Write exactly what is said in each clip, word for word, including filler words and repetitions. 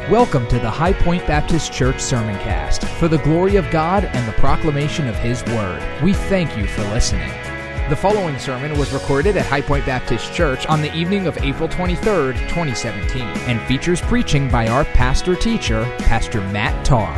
Welcome to the High Point Baptist Church Sermoncast for the glory of God and the proclamation of His Word. We thank you for listening. The following sermon was recorded at High Point Baptist Church on the evening of April twenty-third, twenty seventeen, and features preaching by our pastor-teacher, Pastor Matt Tarr.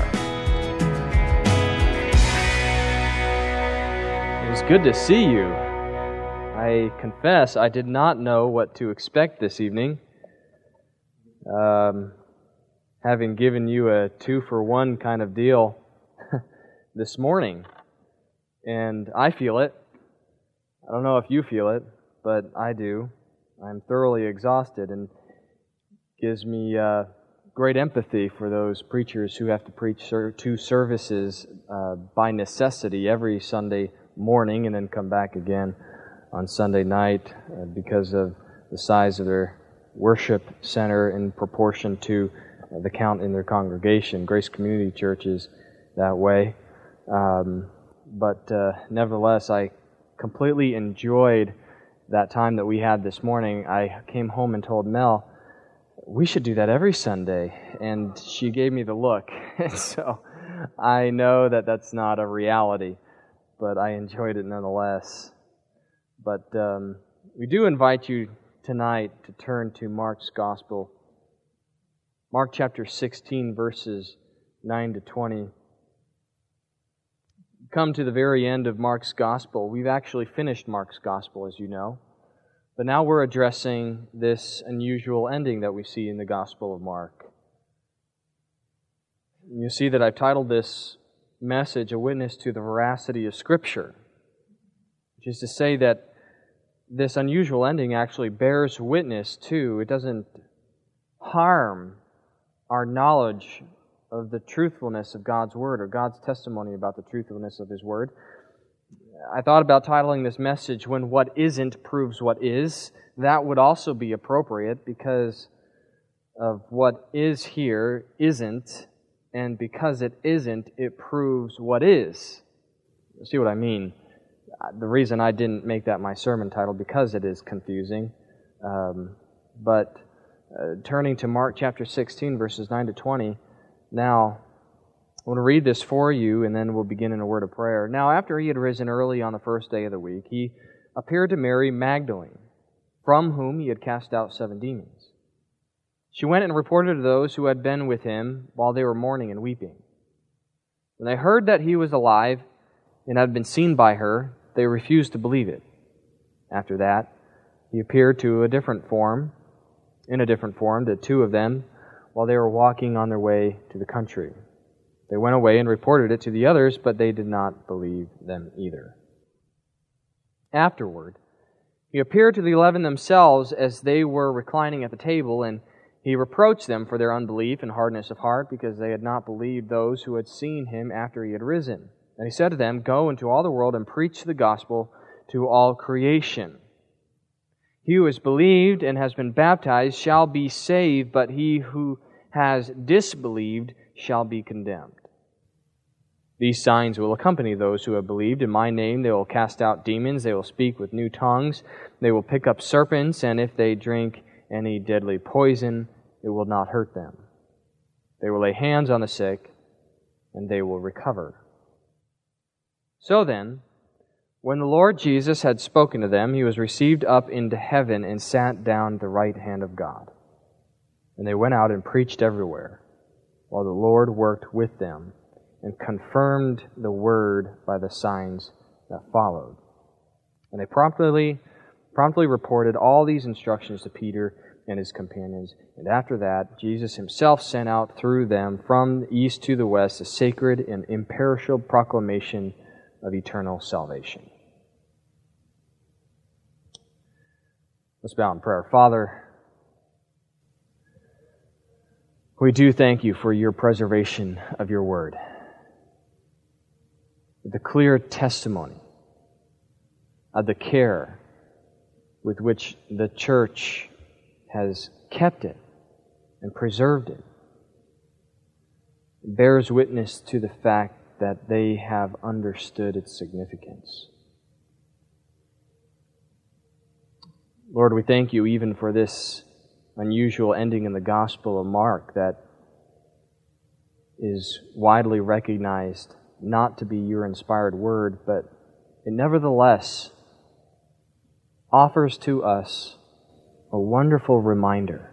It was good to see you. I confess I did not know what to expect this evening. Um... having given you a two-for-one kind of deal this morning. And I feel it. I don't know if you feel it, but I do. I'm thoroughly exhausted, and gives me uh, great empathy for those preachers who have to preach two services uh, by necessity every Sunday morning and then come back again on Sunday night uh, because of the size of their worship center in proportion to the count in their congregation. Grace Community Church is that way. Um, but uh, nevertheless, I completely enjoyed that time that we had this morning. I came home and told Mel, we should do that every Sunday. And she gave me the look. So I know that that's not a reality, but I enjoyed it nonetheless. But um, we do invite you tonight to turn to Mark's Gospel, Mark chapter sixteen, verses nine to twenty. Come to the very end of Mark's Gospel. We've actually finished Mark's Gospel, as you know. But now we're addressing this unusual ending that we see in the Gospel of Mark. You see that I've titled this message, A Witness to the Veracity of Scripture, which is to say that this unusual ending actually bears witness to, it doesn't harm our knowledge of the truthfulness of God's Word, or God's testimony about the truthfulness of His Word. I thought about titling this message, When What Isn't Proves What Is. That would also be appropriate because of what is here isn't, and because it isn't, it proves what is. You see what I mean? The reason I didn't make that my sermon title, because it is confusing. Um, but Uh, turning to Mark chapter sixteen, verses nine to twenty. Now, I want to read this for you, and then we'll begin in a word of prayer. Now, after he had risen early on the first day of the week, he appeared to Mary Magdalene, from whom he had cast out seven demons. She went and reported to those who had been with him while they were mourning and weeping. When they heard that he was alive and had been seen by her, they refused to believe it. After that, he appeared to a different form, in a different form, to two of them while they were walking on their way to the country. They went away and reported it to the others, but they did not believe them either. Afterward, he appeared to the eleven themselves as they were reclining at the table, and he reproached them for their unbelief and hardness of heart, because they had not believed those who had seen him after he had risen. And he said to them, Go into all the world and preach the gospel to all creation. He who has believed and has been baptized shall be saved, but he who has disbelieved shall be condemned. These signs will accompany those who have believed. In my name they will cast out demons, they will speak with new tongues, they will pick up serpents, and if they drink any deadly poison, it will not hurt them. They will lay hands on the sick, and they will recover. So then, when the Lord Jesus had spoken to them, he was received up into heaven and sat down at the right hand of God. And they went out and preached everywhere, while the Lord worked with them and confirmed the word by the signs that followed. And they promptly, promptly reported all these instructions to Peter and his companions. And after that, Jesus himself sent out through them from the east to the west a sacred and imperishable proclamation of eternal salvation. Let's bow in prayer. Father, we do thank you for your preservation of your word, the clear testimony of the care with which the church has kept it and preserved it. It bears witness to the fact that they have understood its significance. Lord, we thank you even for this unusual ending in the Gospel of Mark, that is widely recognized not to be your inspired word, but it nevertheless offers to us a wonderful reminder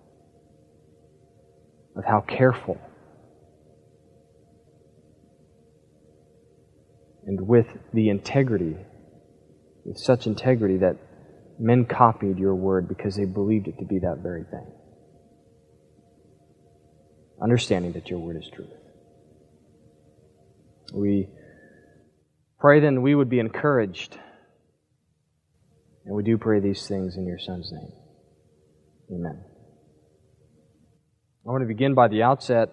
of how careful and with the integrity, with such integrity that men copied your word because they believed it to be that very thing. Understanding that your word is truth. We pray then we would be encouraged, and we do pray these things in your Son's name. Amen. I want to begin by the outset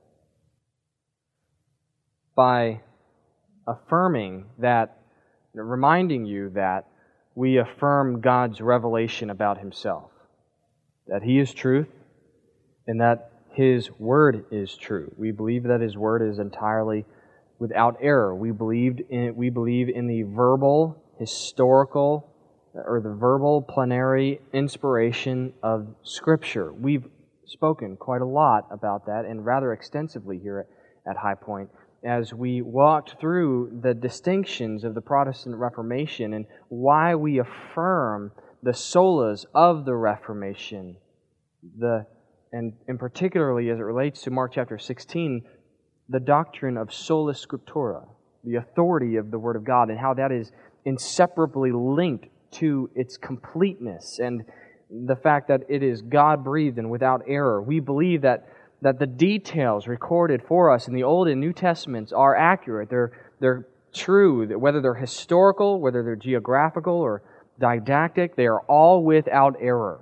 by affirming that, reminding you that we affirm God's revelation about Himself, that He is truth, and that His Word is true. We believe that His Word is entirely without error. We believed in we believe in the verbal, historical, or the verbal plenary inspiration of Scripture. We've spoken quite a lot about that, and rather extensively here at, at High Point, as we walked through the distinctions of the Protestant Reformation and why we affirm the solas of the Reformation, the and, and particularly as it relates to Mark chapter sixteen, the doctrine of sola scriptura, the authority of the Word of God, and how that is inseparably linked to its completeness and the fact that it is God-breathed and without error. We believe that that the details recorded for us in the Old and New Testaments are accurate. They're, they're true, whether they're historical, whether they're geographical or didactic, they are all without error.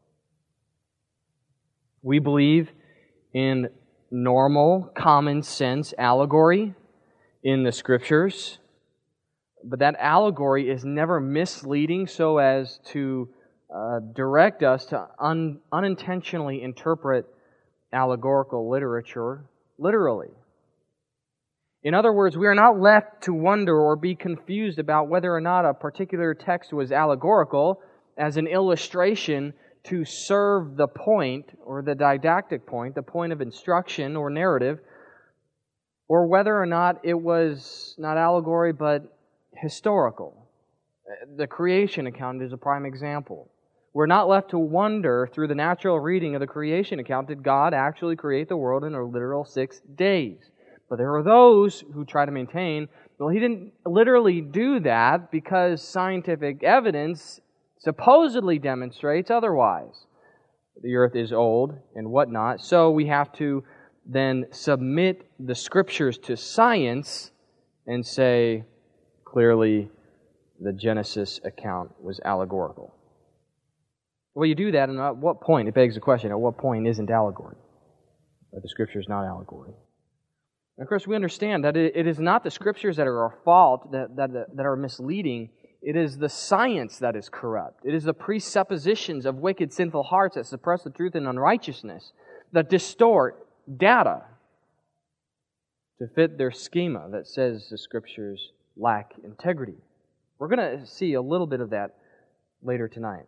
We believe in normal, common sense allegory in the Scriptures, but that allegory is never misleading so as to uh, direct us to un- unintentionally interpret allegorical literature literally. In other words, we are not left to wonder or be confused about whether or not a particular text was allegorical as an illustration to serve the point or the didactic point, the point of instruction or narrative, or whether or not it was not allegory but historical. The creation account is a prime example. We're not left to wonder through the natural reading of the creation account, did God actually create the world in a literal six days? But there are those who try to maintain, well, He didn't literally do that because scientific evidence supposedly demonstrates otherwise. The earth is old and whatnot, so we have to then submit the Scriptures to science and say, clearly, the Genesis account was allegorical. Well, you do that, and at what point? It begs the question, at what point isn't allegory? Or the Scripture is not allegory. And of course, we understand that it is not the Scriptures that are our fault, that, that, that are misleading. It is the science that is corrupt. It is the presuppositions of wicked, sinful hearts that suppress the truth in unrighteousness, that distort data to fit their schema that says the Scriptures lack integrity. We're going to see a little bit of that later tonight.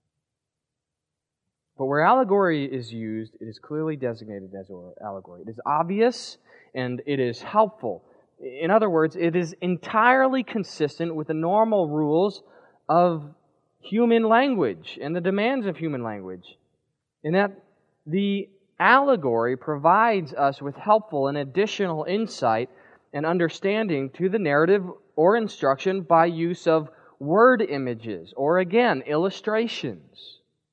But where allegory is used, it is clearly designated as an allegory. It is obvious and it is helpful. In other words, it is entirely consistent with the normal rules of human language and the demands of human language, in that the allegory provides us with helpful and additional insight and understanding to the narrative or instruction by use of word images or, again, illustrations.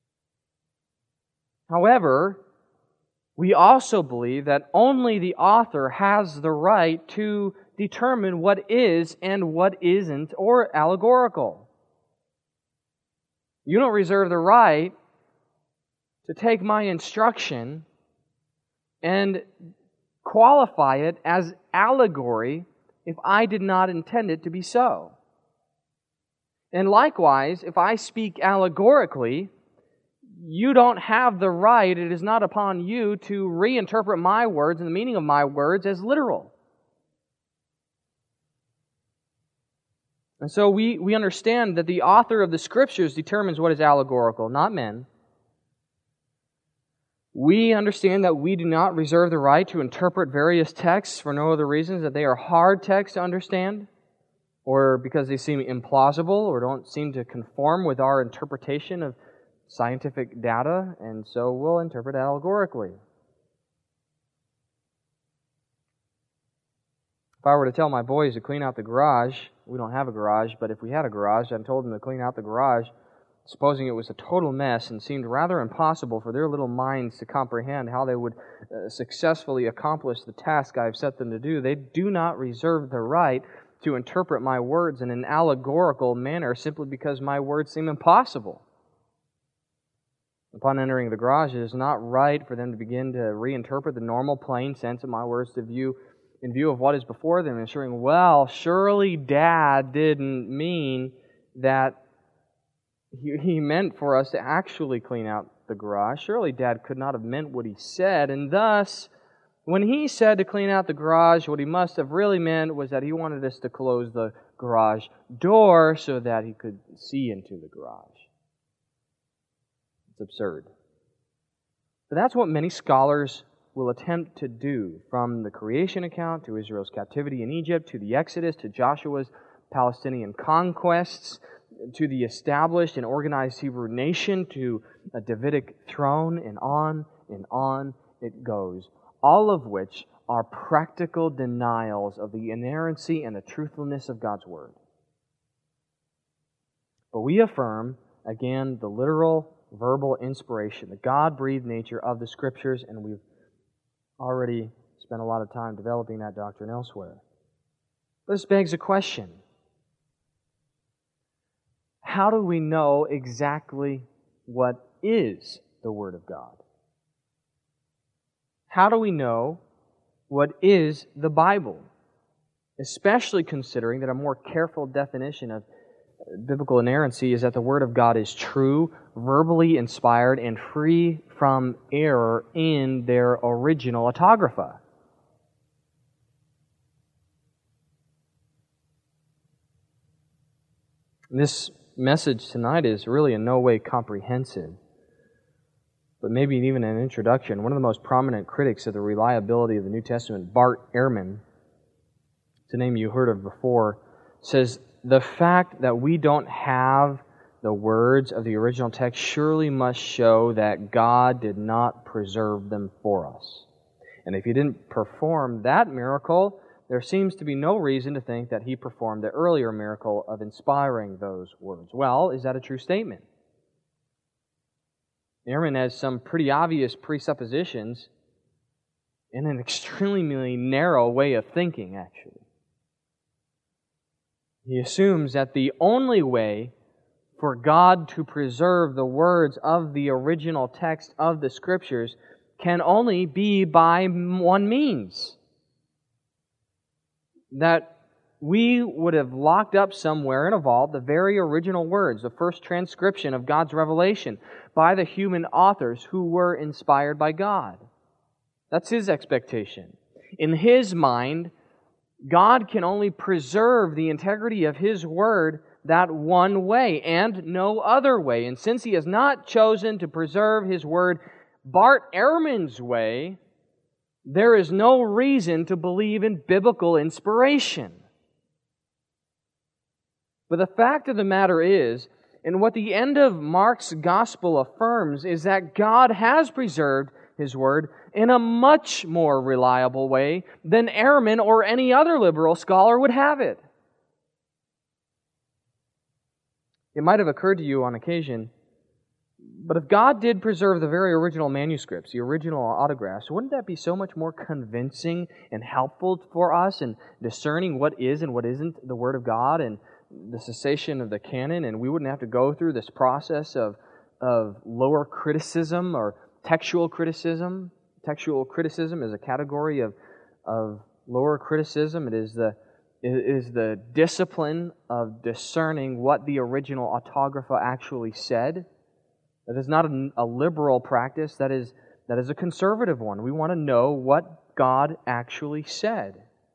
However, we also believe that only the author has the right to determine what is and what isn't or allegorical. You don't reserve the right to take my instruction and qualify it as allegory if I did not intend it to be so. And likewise, if I speak allegorically, you don't have the right, it is not upon you to reinterpret my words and the meaning of my words as literal. And so we, we understand that the author of the Scriptures determines what is allegorical, not men. We understand that we do not reserve the right to interpret various texts for no other reasons that they are hard texts to understand, or because they seem implausible or don't seem to conform with our interpretation of scientific data, and so we'll interpret allegorically. If I were to tell my boys to clean out the garage, we don't have a garage, but if we had a garage, I told them to clean out the garage, supposing it was a total mess and seemed rather impossible for their little minds to comprehend how they would uh, successfully accomplish the task I've set them to do, they do not reserve the right to interpret my words in an allegorical manner simply because my words seem impossible. Upon entering the garage, it is not right for them to begin to reinterpret the normal plain sense of my words to view in view of what is before them, ensuring, well, surely Dad didn't mean that He, he meant for us to actually clean out the garage. Surely Dad could not have meant what he said, and thus, when he said to clean out the garage, what he must have really meant was that he wanted us to close the garage door so that he could see into the garage. It's absurd. But that's what many scholars will attempt to do, from the creation account to Israel's captivity in Egypt, to the Exodus, to Joshua's Palestinian conquests, to the established and organized Hebrew nation, to a Davidic throne, and on and on it goes. All of which are practical denials of the inerrancy and the truthfulness of God's Word. But we affirm, again, the literal, verbal inspiration, the God-breathed nature of the Scriptures, and we've already spent a lot of time developing that doctrine elsewhere. This begs a question. How do we know exactly what is the Word of God? How do we know what is the Bible? Especially considering that a more careful definition of biblical inerrancy is that the Word of God is true, verbally inspired, and free from error in their original autographa. This message tonight is really in no way comprehensive, but maybe even an introduction. One of the most prominent critics of the reliability of the New Testament, Bart Ehrman, it's a name you heard of before, says, the fact that we don't have the words of the original text surely must show that God did not preserve them for us. And if He didn't perform that miracle, there seems to be no reason to think that He performed the earlier miracle of inspiring those words. Well, is that a true statement? Ehrman has some pretty obvious presuppositions in an extremely narrow way of thinking, actually. He assumes that the only way for God to preserve the words of the original text of the Scriptures can only be by one means. That we would have locked up somewhere in a vault the very original words, the first transcription of God's revelation by the human authors who were inspired by God. That's his expectation. In his mind, God can only preserve the integrity of His Word that one way and no other way. And since He has not chosen to preserve His Word Bart Ehrman's way, there is no reason to believe in biblical inspiration. But the fact of the matter is, and what the end of Mark's Gospel affirms, is that God has preserved His Word in a much more reliable way than Ehrman or any other liberal scholar would have it. It might have occurred to you on occasion, but if God did preserve the very original manuscripts, the original autographs, wouldn't that be so much more convincing and helpful for us in discerning what is and what isn't the Word of God and the cessation of the canon, and we wouldn't have to go through this process of, of lower criticism or textual criticism? Textual criticism is a category of, of lower criticism. It is the it is the discipline of discerning what the original autographa actually said. That is not a, a liberal practice. That is that is a conservative one. We want to know what God actually said.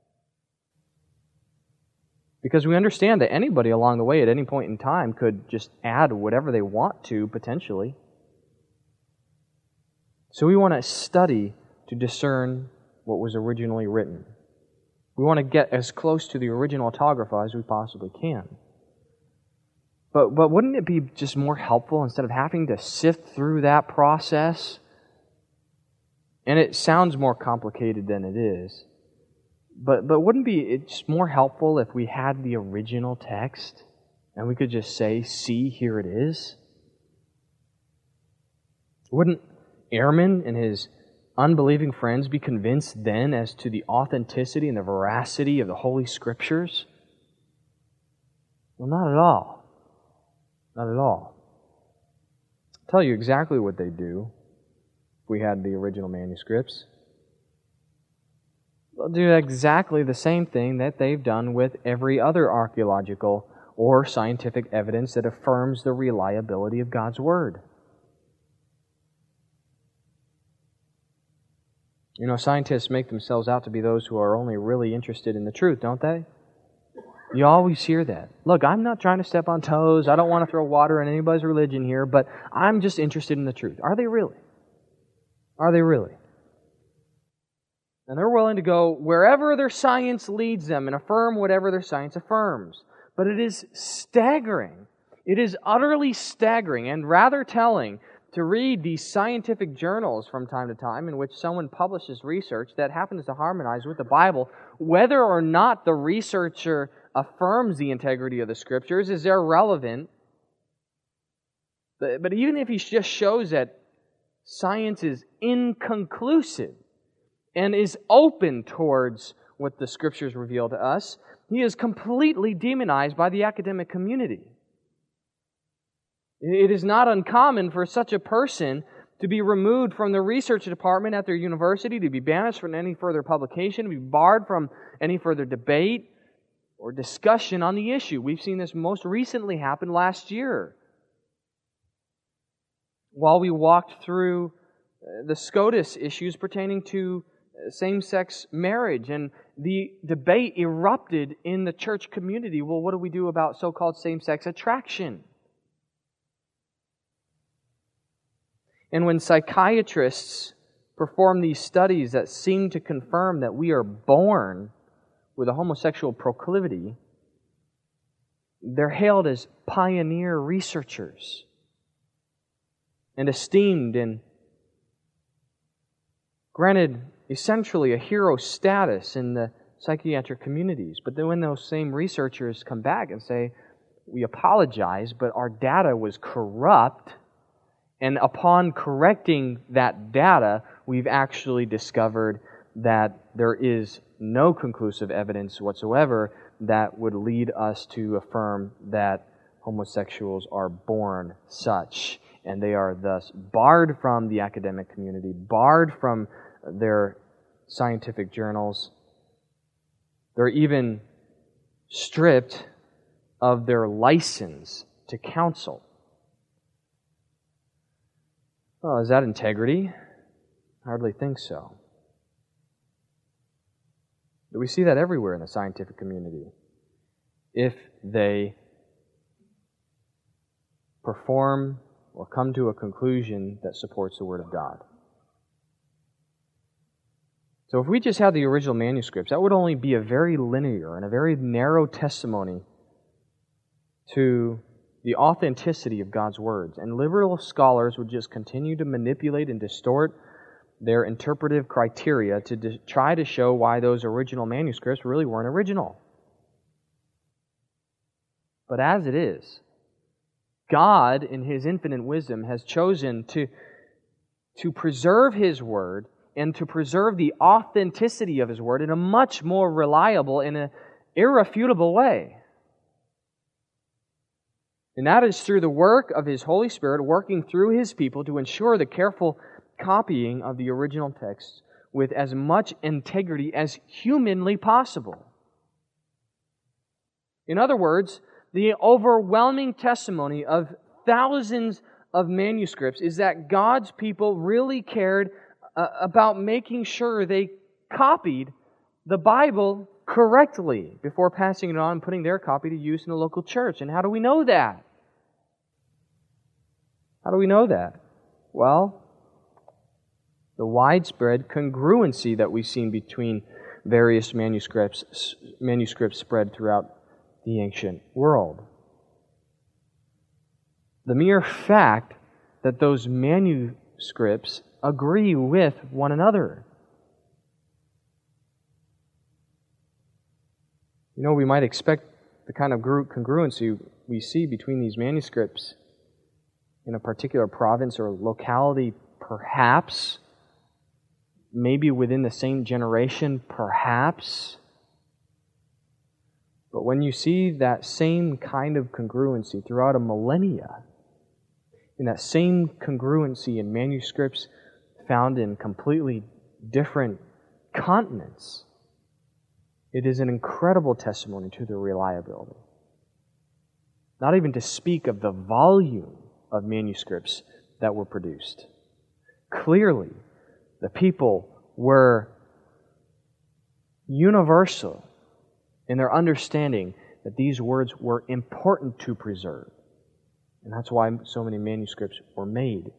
Because we understand that anybody along the way at any point in time could just add whatever they want to, potentially. So we want to study to discern what was originally written. We want to get as close to the original autographa as we possibly can. But, but wouldn't it be just more helpful instead of having to sift through that process? And it sounds more complicated than it is. But, but wouldn't it be just more helpful if we had the original text and we could just say, see, here it is? Wouldn't Ehrman and his unbelieving friends be convinced then as to the authenticity and the veracity of the Holy Scriptures? Well, not at all. Not at all. I'll tell you exactly what they do if we had the original manuscripts. They'll do exactly the same thing that they've done with every other archaeological or scientific evidence that affirms the reliability of God's Word. You know, scientists make themselves out to be those who are only really interested in the truth, don't they? You always hear that. Look, I'm not trying to step on toes. I don't want to throw water on anybody's religion here, but I'm just interested in the truth. Are they really? Are they really? And they're willing to go wherever their science leads them and affirm whatever their science affirms. But it is staggering. It is utterly staggering and rather telling to read these scientific journals from time to time in which someone publishes research that happens to harmonize with the Bible. Whether or not the researcher affirms the integrity of the Scriptures is irrelevant. But, but even if he just shows that science is inconclusive and is open towards what the Scriptures reveal to us, he is completely demonized by the academic community. It is not uncommon for such a person to be removed from the research department at their university, to be banished from any further publication, to be barred from any further debate or discussion on the issue. We've seen this most recently happen last year. While we walked through the SCOTUS issues pertaining to same-sex marriage, and the debate erupted in the church community. Well, what do we do about so-called same-sex attraction? And when psychiatrists perform these studies that seem to confirm that we are born with a homosexual proclivity, they're hailed as pioneer researchers and esteemed and granted essentially a hero status in the psychiatric communities. But then when those same researchers come back and say, we apologize, but our data was corrupt, and upon correcting that data, we've actually discovered that there is no conclusive evidence whatsoever that would lead us to affirm that homosexuals are born such, and they are thus barred from the academic community, barred from their scientific journals. They're even stripped of their license to counsel. Well, is that integrity? Hardly think so. But we see that everywhere in the scientific community. If they perform or come to a conclusion that supports the Word of God. So if we just had the original manuscripts, that would only be a very linear and a very narrow testimony to the authenticity of God's words. And liberal scholars would just continue to manipulate and distort their interpretive criteria to de- try to show why those original manuscripts really weren't original. But as it is, God, in His infinite wisdom, has chosen to, to preserve His Word and to preserve the authenticity of His Word in a much more reliable and an irrefutable way. And that is through the work of His Holy Spirit working through His people to ensure the careful copying of the original text with as much integrity as humanly possible. In other words, the overwhelming testimony of thousands of manuscripts is that God's people really cared uh, about making sure they copied the Bible correctly before passing it on and putting their copy to use in the local church. And how do we know that? How do we know that? Well, the widespread congruency that we've seen between various manuscripts, manuscripts spread throughout the ancient world. The mere fact that those manuscripts agree with one another. You know, we might expect the kind of congruency we see between these manuscripts in a particular province or locality, perhaps, maybe within the same generation, perhaps. But when you see that same kind of congruency throughout a millennia, in that same congruency in manuscripts found in completely different continents, it is an incredible testimony to their reliability. Not even to speak of the volume of manuscripts that were produced. Clearly, the people were universal in their understanding that these words were important to preserve. And that's why so many manuscripts were made.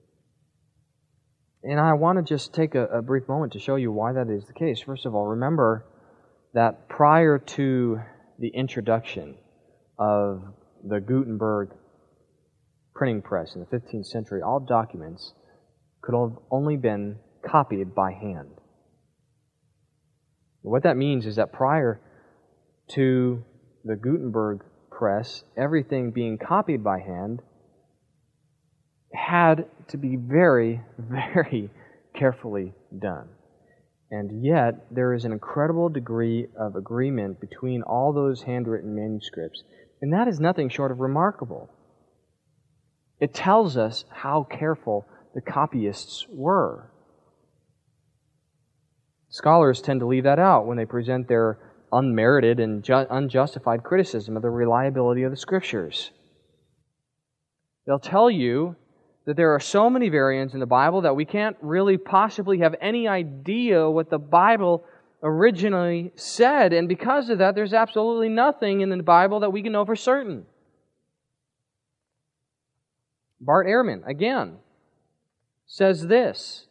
And I want to just take a, a brief moment to show you why that is the case. First of all, remember that prior to the introduction of the Gutenberg printing press in the fifteenth century, all documents could have only been copied by hand. What that means is that prior to the Gutenberg press, everything being copied by hand had to be very, very carefully done. And yet, there is an incredible degree of agreement between all those handwritten manuscripts, and that is nothing short of remarkable. It tells us how careful the copyists were. Scholars tend to leave that out when they present their unmerited and ju- unjustified criticism of the reliability of the Scriptures. They'll tell you that there are so many variants in the Bible that we can't really possibly have any idea what the Bible originally said, and because of that, there's absolutely nothing in the Bible that we can know for certain. Bart Ehrman, again, says this: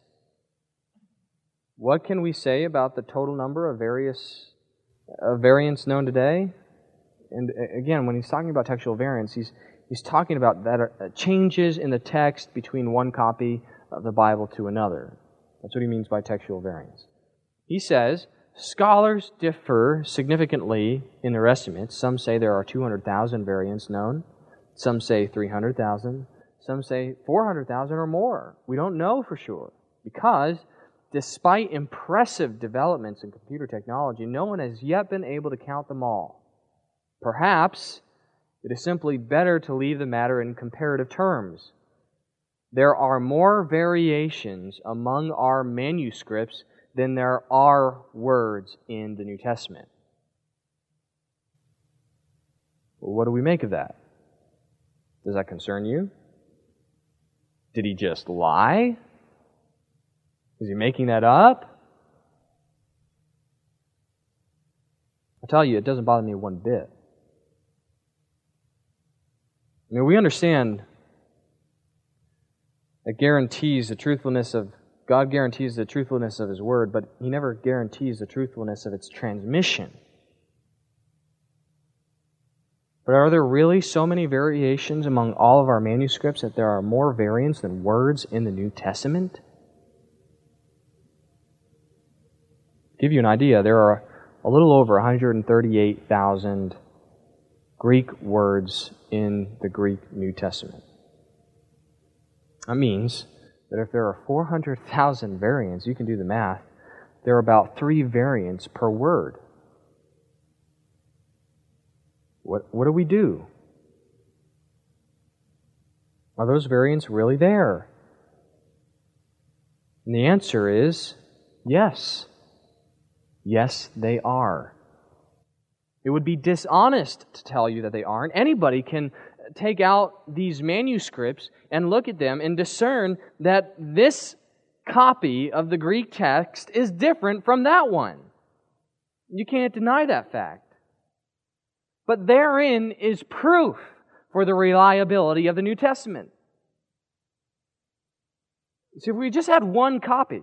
what can we say about the total number of various uh, variants known today? And again, when he's talking about textual variants, he's he's talking about that uh, changes in the text between one copy of the Bible to another. That's what he means by textual variants. He says, scholars differ significantly in their estimates. Some say there are two hundred thousand variants known. Some say three hundred thousand. Some say four hundred thousand or more. We don't know for sure, because despite impressive developments in computer technology, no one has yet been able to count them all. Perhaps it is simply better to leave the matter in comparative terms. There are more variations among our manuscripts than there are words in the New Testament. Well, what do we make of that? Does that concern you? Did he just lie? Is he making that up? I'll tell you, it doesn't bother me one bit. I mean, we understand that guarantees the truthfulness of, God guarantees the truthfulness of His Word, but He never guarantees the truthfulness of its transmission. But are there really so many variations among all of our manuscripts that there are more variants than words in the New Testament? To give you an idea, there are a little over one hundred thirty-eight thousand Greek words in the Greek New Testament. That means that if there are four hundred thousand variants, you can do the math, there are about three variants per word. What, what do we do? Are those variants really there? And the answer is yes. Yes, they are. It would be dishonest to tell you that they aren't. Anybody can take out these manuscripts and look at them and discern that this copy of the Greek text is different from that one. You can't deny that fact. But therein is proof for the reliability of the New Testament. See, if we just had one copy,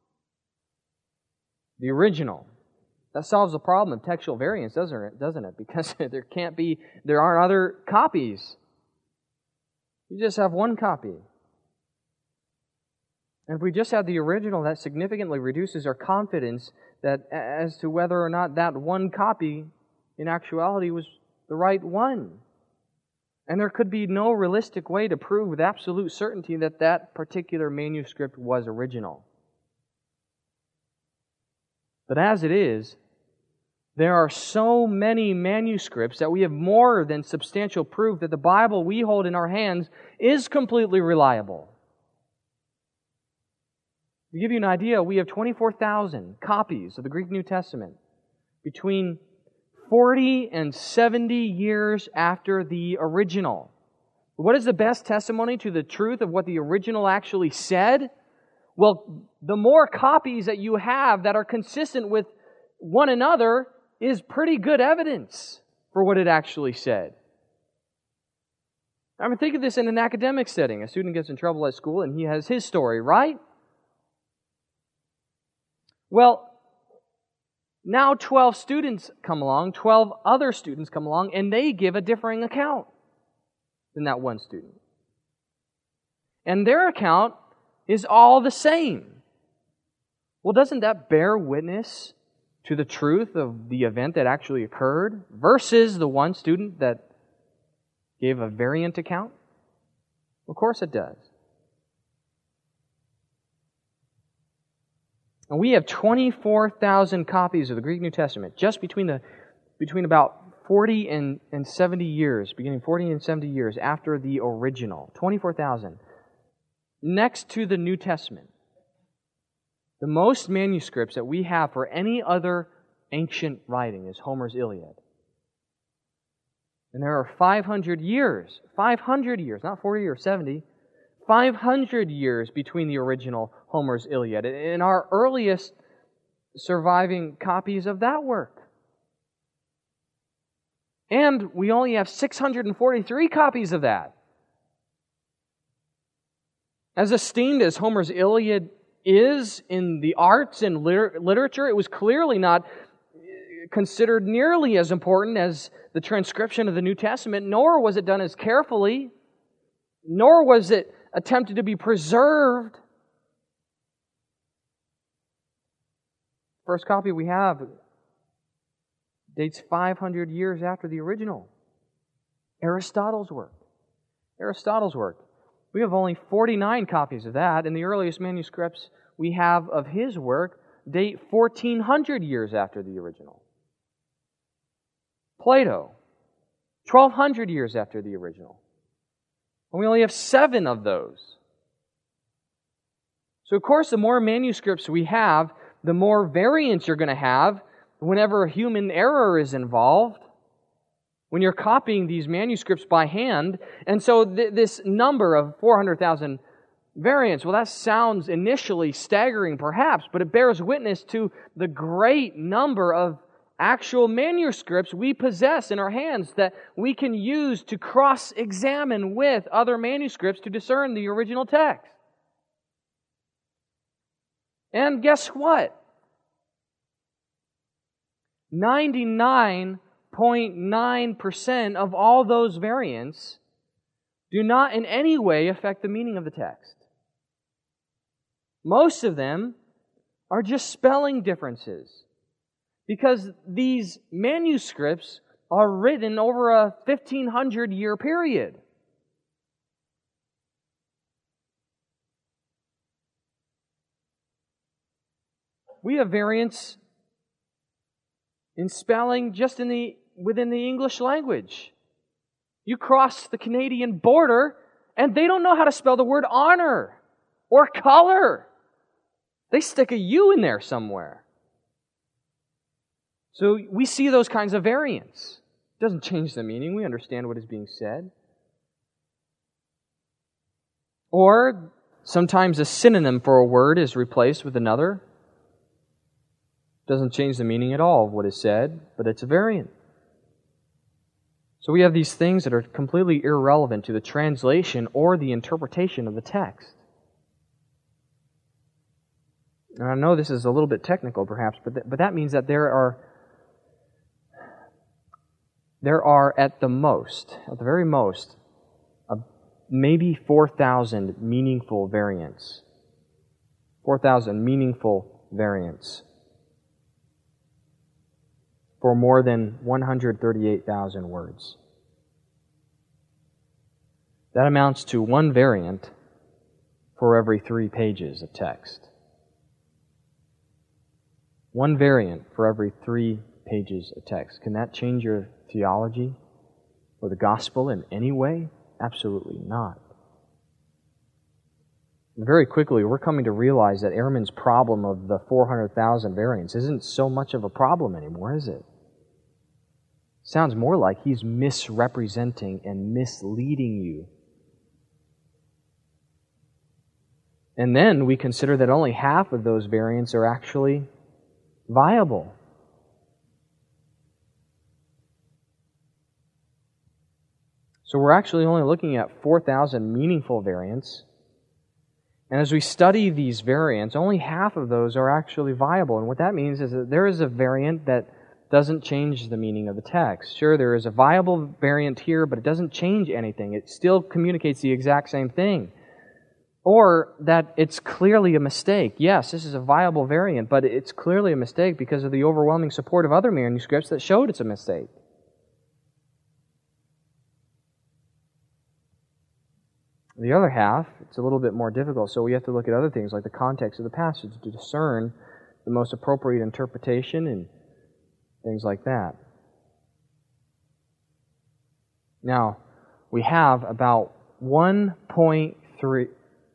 the original, that solves the problem of textual variance, doesn't it? Doesn't it? Because there can't be, there aren't other copies. You just have one copy. And if we just have the original, that significantly reduces our confidence that as to whether or not that one copy in actuality was the right one. And there could be no realistic way to prove with absolute certainty that that particular manuscript was original. But as it is, there are so many manuscripts that we have more than substantial proof that the Bible we hold in our hands is completely reliable. To give you an idea, we have twenty-four thousand copies of the Greek New Testament between forty and seventy years after the original. What is the best testimony to the truth of what the original actually said? Well, the more copies that you have that are consistent with one another is pretty good evidence for what it actually said. I mean, think of this in an academic setting. A student gets in trouble at school and he has his story, right? Well, now twelve students come along, twelve other students come along, and they give a differing account than that one student. And their account is all the same. Well, doesn't that bear witness to the truth of the event that actually occurred versus the one student that gave a variant account? Of course it does. And we have twenty-four thousand copies of the Greek New Testament just between the between about forty and, and seventy years, beginning forty and seventy years after the original. twenty-four thousand. Next to the New Testament. The most manuscripts that we have for any other ancient writing is Homer's Iliad. And there are five hundred years, five hundred years, not forty or seventy, five hundred years between the original Homer's Iliad and our earliest surviving copies of that work. And we only have six hundred forty-three copies of that. As esteemed as Homer's Iliad is in the arts and liter- literature, it was clearly not considered nearly as important as the transcription of the New Testament, nor was it done as carefully, nor was it attempted to be preserved. First copy we have dates five hundred years after the original. Aristotle's work. Aristotle's work. We have only forty-nine copies of that, and the earliest manuscripts we have of his work date fourteen hundred years after the original. Plato, twelve hundred years after the original. And we only have seven of those. So, of course, the more manuscripts we have, the more variants you're going to have whenever human error is involved, when you're copying these manuscripts by hand. And so th- this number of four hundred thousand variants, well, that sounds initially staggering perhaps, but it bears witness to the great number of actual manuscripts we possess in our hands that we can use to cross-examine with other manuscripts to discern the original text. And guess what? ninety-nine point nine percent of all those variants do not in any way affect the meaning of the text. Most of them are just spelling differences, because these manuscripts are written over a fifteen hundred year period. We have variants in spelling just in the within the English language. You cross the Canadian border and they don't know how to spell the word honor or color. They stick a U in there somewhere. So we see those kinds of variants. It doesn't change the meaning. We understand what is being said. Or sometimes a synonym for a word is replaced with another. Doesn't change the meaning at all of what is said, but it's a variant. So we have these things that are completely irrelevant to the translation or the interpretation of the text. And I know this is a little bit technical perhaps, but, th- but that means that there are there are at the most, at the very most, a, maybe four thousand meaningful variants. four thousand meaningful variants for more than one hundred thirty-eight thousand words. That amounts to one variant for every three pages of text. One variant for every three pages of text. Can that change your theology or the gospel in any way? Absolutely not. And very quickly, we're coming to realize that Ehrman's problem of the four hundred thousand variants isn't so much of a problem anymore, is it? Sounds more like he's misrepresenting and misleading you. And then we consider that only half of those variants are actually viable. So we're actually only looking at four thousand meaningful variants. And as we study these variants, only half of those are actually viable. And what that means is that there is a variant that doesn't change the meaning of the text. Sure, there is a viable variant here, but it doesn't change anything. It still communicates the exact same thing. Or that it's clearly a mistake. Yes, this is a viable variant, but it's clearly a mistake because of the overwhelming support of other manuscripts that showed it's a mistake. The other half, it's a little bit more difficult, so we have to look at other things like the context of the passage to discern the most appropriate interpretation and things like that. Now, we have about one point three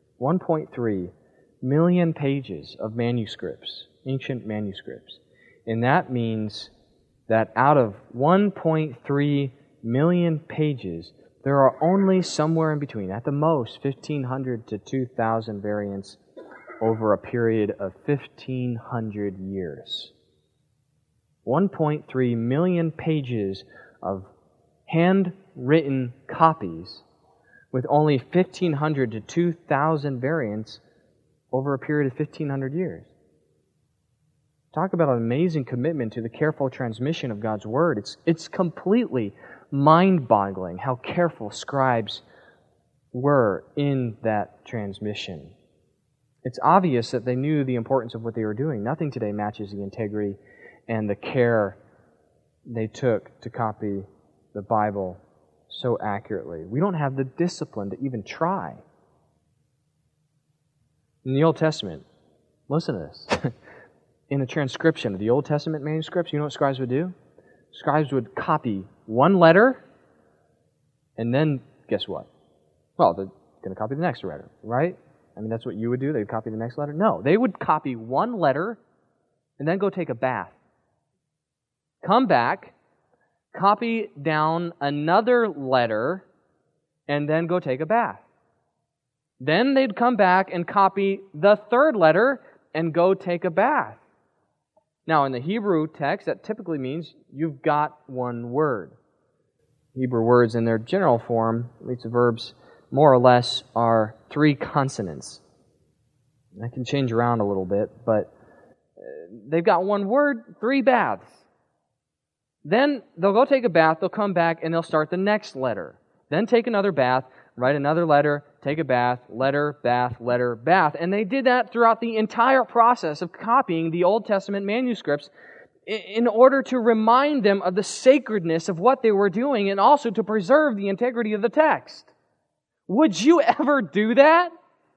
million pages of manuscripts, ancient manuscripts. And that means that out of one point three million pages, there are only somewhere in between, at the most, fifteen hundred to two thousand variants over a period of fifteen hundred years. one point three million pages of handwritten copies with only fifteen hundred to two thousand variants over a period of fifteen hundred years. Talk about an amazing commitment to the careful transmission of God's Word. It's, it's completely mind-boggling how careful scribes were in that transmission. It's obvious that they knew the importance of what they were doing. Nothing today matches the integrity and the care they took to copy the Bible so accurately. We don't have the discipline to even try. In the Old Testament, listen to this. In a transcription of the Old Testament manuscripts, you know what scribes would do? Scribes would copy one letter, and then, guess what? Well, they're going to copy the next letter, right? I mean, that's what you would do. They'd copy the next letter. No, they would copy one letter, and then go take a bath. Come back, copy down another letter, and then go take a bath. Then they'd come back and copy the third letter and go take a bath. Now, in the Hebrew text, that typically means you've got one word. Hebrew words in their general form, at least the verbs, more or less, are three consonants. That can change around a little bit, but they've got one word, three baths. Then they'll go take a bath, they'll come back, and they'll start the next letter. Then take another bath, write another letter, take a bath, letter, bath, letter, bath. And they did that throughout the entire process of copying the Old Testament manuscripts in order to remind them of the sacredness of what they were doing and also to preserve the integrity of the text. Would you ever do that?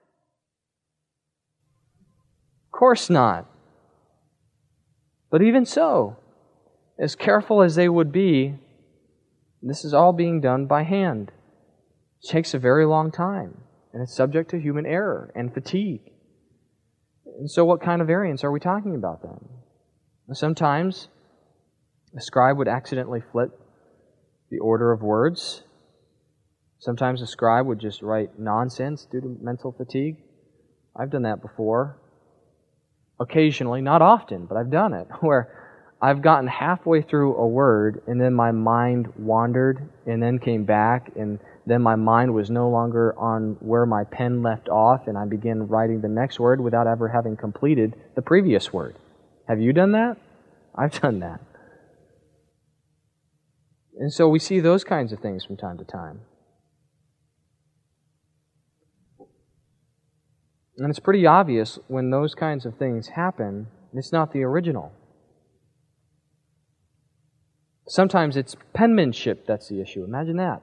Of course not. But even so, as careful as they would be, this is all being done by hand. It takes a very long time, and it's subject to human error and fatigue. And so what kind of variants are we talking about then? Sometimes a scribe would accidentally flip the order of words. Sometimes a scribe would just write nonsense due to mental fatigue. I've done that before. Occasionally, not often, but I've done it, where I've gotten halfway through a word, and then my mind wandered, and then came back, and then my mind was no longer on where my pen left off, and I began writing the next word without ever having completed the previous word. Have you done that? I've done that. And so we see those kinds of things from time to time. And it's pretty obvious when those kinds of things happen, it's not the original. Sometimes it's penmanship that's the issue. Imagine that.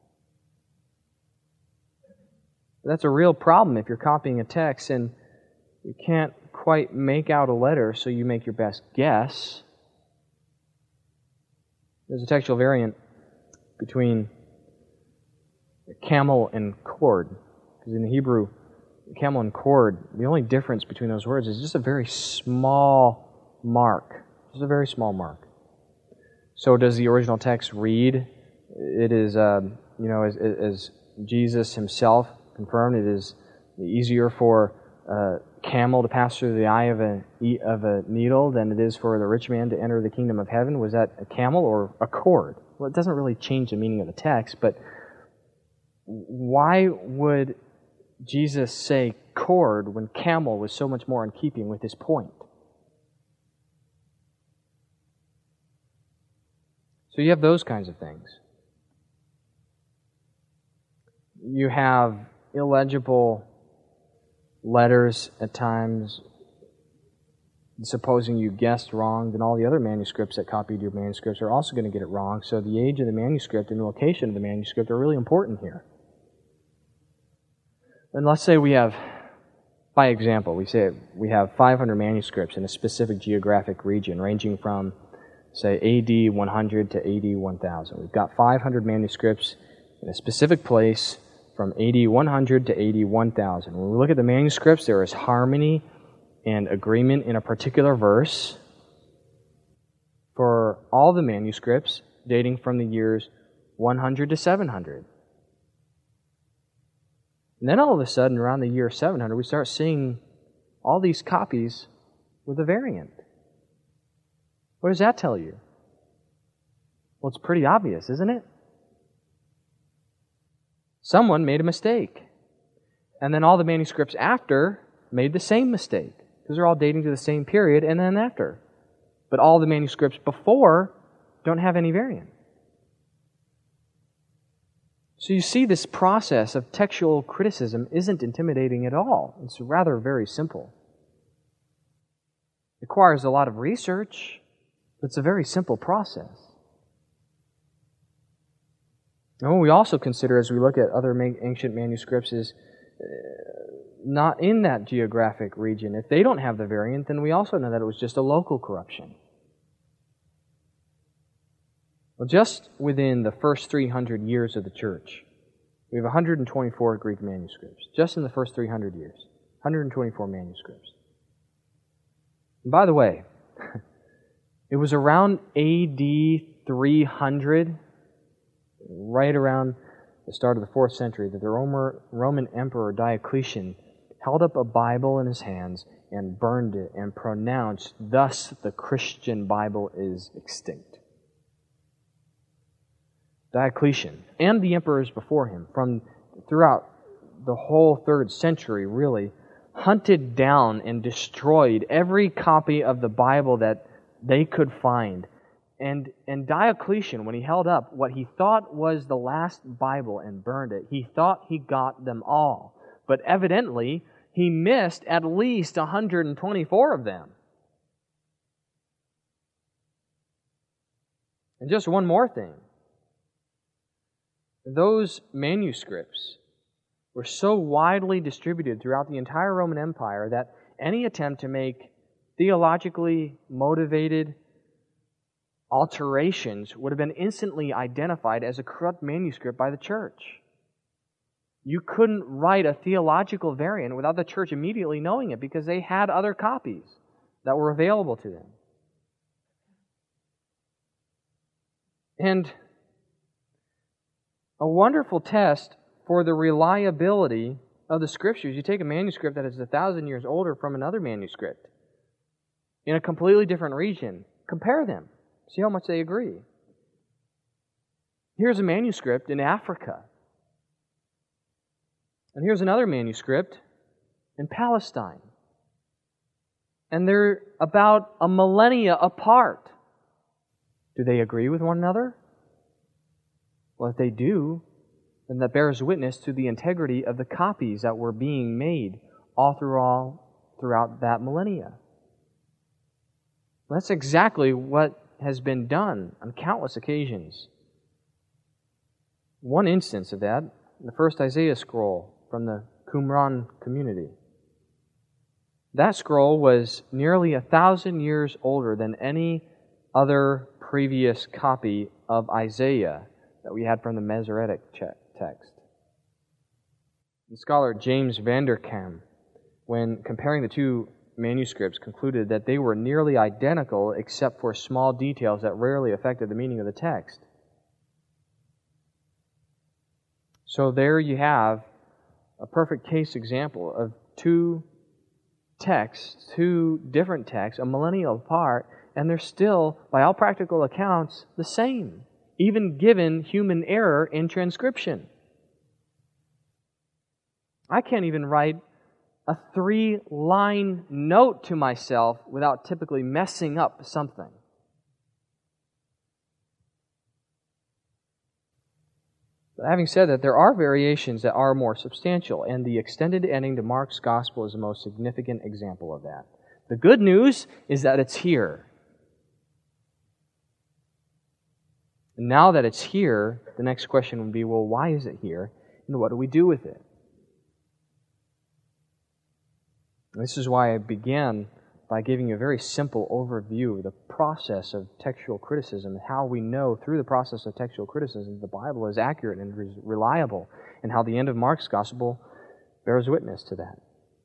That's a real problem if you're copying a text and you can't quite make out a letter, so you make your best guess. There's a textual variant between camel and cord. Because in the Hebrew, camel and cord, the only difference between those words is just a very small mark. Just a very small mark. So does the original text read? It is, uh, you know, as, as Jesus himself confirmed, it is easier for a camel to pass through the eye of a, of a needle than it is for the rich man to enter the kingdom of heaven. Was that a camel or a cord? Well, it doesn't really change the meaning of the text, but why would Jesus say cord when camel was so much more in keeping with his point? So you have those kinds of things. You have illegible letters at times. Supposing you guessed wrong, then all the other manuscripts that copied your manuscripts are also going to get it wrong. So the age of the manuscript and the location of the manuscript are really important here. And let's say we have, by example, we say we have five hundred manuscripts in a specific geographic region ranging from, say, A D one hundred to A D one thousand. We've got five hundred manuscripts in a specific place from A D one hundred to A D one thousand. When we look at the manuscripts, there is harmony and agreement in a particular verse for all the manuscripts dating from the years one hundred to seven hundred. And then all of a sudden, around the year seven hundred, we start seeing all these copies with a variant. What does that tell you? Well, it's pretty obvious, isn't it? Someone made a mistake. And then all the manuscripts after made the same mistake, because they're all dating to the same period and then after. But all the manuscripts before don't have any variant. So you see, this process of textual criticism isn't intimidating at all. It's rather very simple. It requires a lot of research, but it's a very simple process. And what we also consider as we look at other ancient manuscripts is uh, not in that geographic region. If they don't have the variant, then we also know that it was just a local corruption. Well, just within the first three hundred years of the church, we have one hundred twenty-four Greek manuscripts. Just in the first three hundred years, one hundred twenty-four manuscripts. And by the way, it was around A D three hundred, right around the start of the fourth century, that the Roman Emperor Diocletian held up a Bible in his hands and burned it and pronounced, "Thus the Christian Bible is extinct." Diocletian and the emperors before him, from throughout the whole third century, really, hunted down and destroyed every copy of the Bible that they could find. And, and Diocletian, when he held up what he thought was the last Bible and burned it, he thought he got them all. But evidently, he missed at least one hundred twenty-four of them. And just one more thing. Those manuscripts were so widely distributed throughout the entire Roman Empire that any attempt to make theologically motivated alterations would have been instantly identified as a corrupt manuscript by the church. You couldn't write a theological variant without the church immediately knowing it, because they had other copies that were available to them. And a wonderful test for the reliability of the Scriptures. You take a manuscript that is a thousand years older from another manuscript in a completely different region. Compare them. See how much they agree. Here's a manuscript in Africa. And here's another manuscript in Palestine. And they're about a millennia apart. Do they agree with one another? Well, if they do, then that bears witness to the integrity of the copies that were being made all through all throughout that millennia. That's exactly what has been done on countless occasions. One instance of that, the first Isaiah scroll from the Qumran community. That scroll was nearly a thousand years older than any other previous copy of Isaiah that we had from the Masoretic text. The scholar James Vanderkam, when comparing the two manuscripts, concluded that they were nearly identical except for small details that rarely affected the meaning of the text. So there you have a perfect case example of two texts, two different texts, a millennia apart, and they're still, by all practical accounts, the same, even given human error in transcription. I can't even write a three-line note to myself without typically messing up something. But having said that, there are variations that are more substantial, and the extended ending to Mark's Gospel is the most significant example of that. The good news is that it's here. And now that it's here, the next question would be, well, why is it here, and what do we do with it? This is why I began by giving you a very simple overview of the process of textual criticism and how we know through the process of textual criticism the Bible is accurate and reliable, and how the end of Mark's Gospel bears witness to that.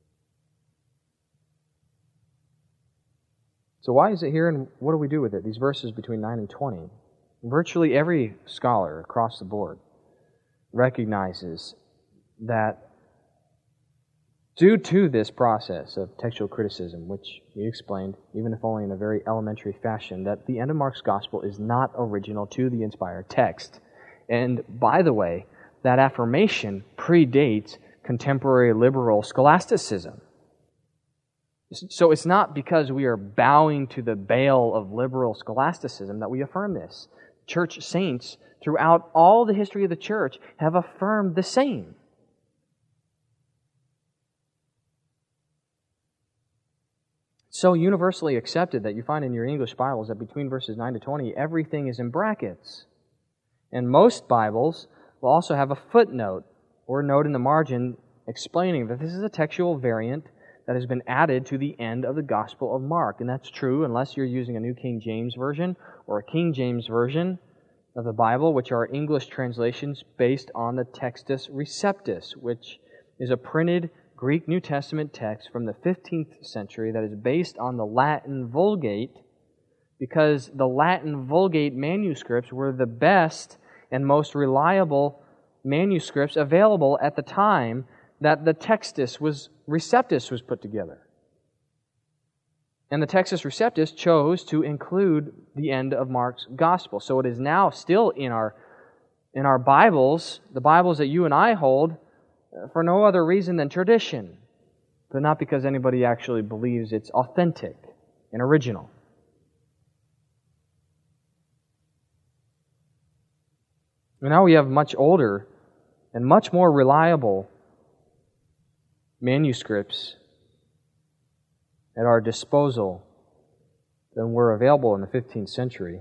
So why is it here, and what do we do with it? These verses between nine and twenty. Virtually every scholar across the board recognizes that due to this process of textual criticism, which we explained, even if only in a very elementary fashion, that the end of Mark's Gospel is not original to the inspired text. And by the way, that affirmation predates contemporary liberal scholasticism. So it's not because we are bowing to the Baal of liberal scholasticism that we affirm this. Church saints throughout all the history of the church have affirmed the same. So universally accepted that you find in your English Bibles that between verses nine to twenty, everything is in brackets. And most Bibles will also have a footnote or note in the margin explaining that this is a textual variant that has been added to the end of the Gospel of Mark. And that's true unless you're using a New King James Version or a King James Version of the Bible, which are English translations based on the Textus Receptus, which is a printed Greek New Testament text from the fifteenth century that is based on the Latin Vulgate, because the Latin Vulgate manuscripts were the best and most reliable manuscripts available at the time that the Textus was Receptus was put together. And the Textus Receptus chose to include the end of Mark's Gospel. So it is now still in our in our Bibles, the Bibles that you and I hold, for no other reason than tradition, but not because anybody actually believes it's authentic and original. And now we have much older and much more reliable manuscripts at our disposal than were available in the fifteenth century.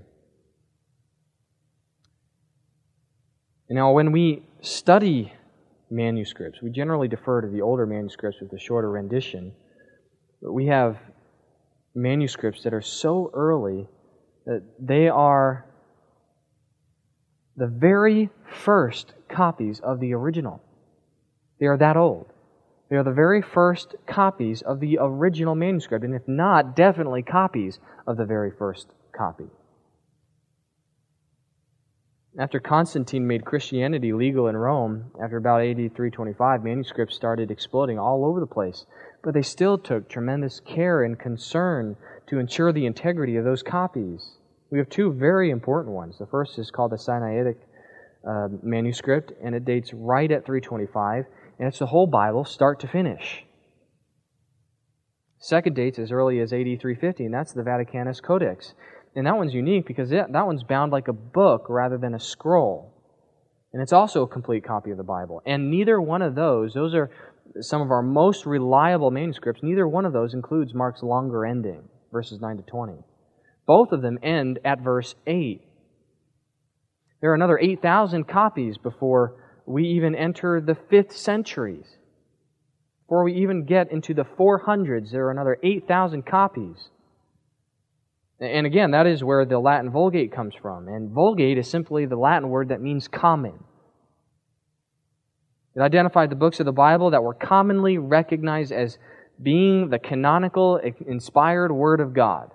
And now when we study manuscripts, we generally defer to the older manuscripts with the shorter rendition, but we have manuscripts that are so early that they are the very first copies of the original. They are that old. They are the very first copies of the original manuscript, and if not, definitely copies of the very first copy. After Constantine made Christianity legal in Rome, after about A D three twenty-five, manuscripts started exploding all over the place. But they still took tremendous care and concern to ensure the integrity of those copies. We have two very important ones. The first is called the Sinaitic uh, manuscript, and it dates right at three twenty-five, and it's the whole Bible, start to finish. Second dates as early as A D three fifty, and that's the Vaticanus Codex. And that one's unique because it, that one's bound like a book rather than a scroll. And it's also a complete copy of the Bible. And neither one of those, those are some of our most reliable manuscripts, neither one of those includes Mark's longer ending, verses nine to twenty. Both of them end at verse eight. There are another eight thousand copies before we even enter the fifth centuries. Before we even get into the four hundreds, there are another eight thousand copies. And again, that is where the Latin Vulgate comes from. And Vulgate is simply the Latin word that means common. It identified the books of the Bible that were commonly recognized as being the canonical, inspired Word of God.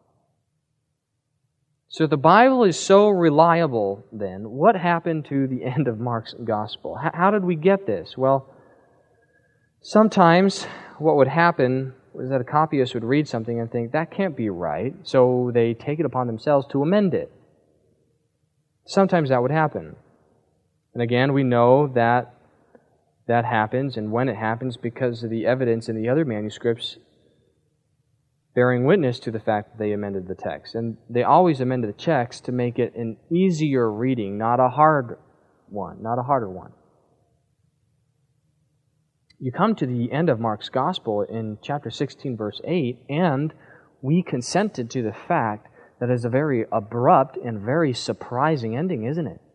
So if the Bible is so reliable, then, what happened to the end of Mark's Gospel? How did we get this? Well, sometimes what would happen was that a copyist would read something and think, that can't be right, so they take it upon themselves to amend it. Sometimes that would happen. And again, we know that that happens, and when it happens, because of the evidence in the other manuscripts bearing witness to the fact that they amended the text. And they always amended the text to make it an easier reading, not a hard one, not a harder one. You come to the end of Mark's Gospel in chapter sixteen, verse eight, and we consented to the fact that it's a very abrupt and very surprising ending, isn't it?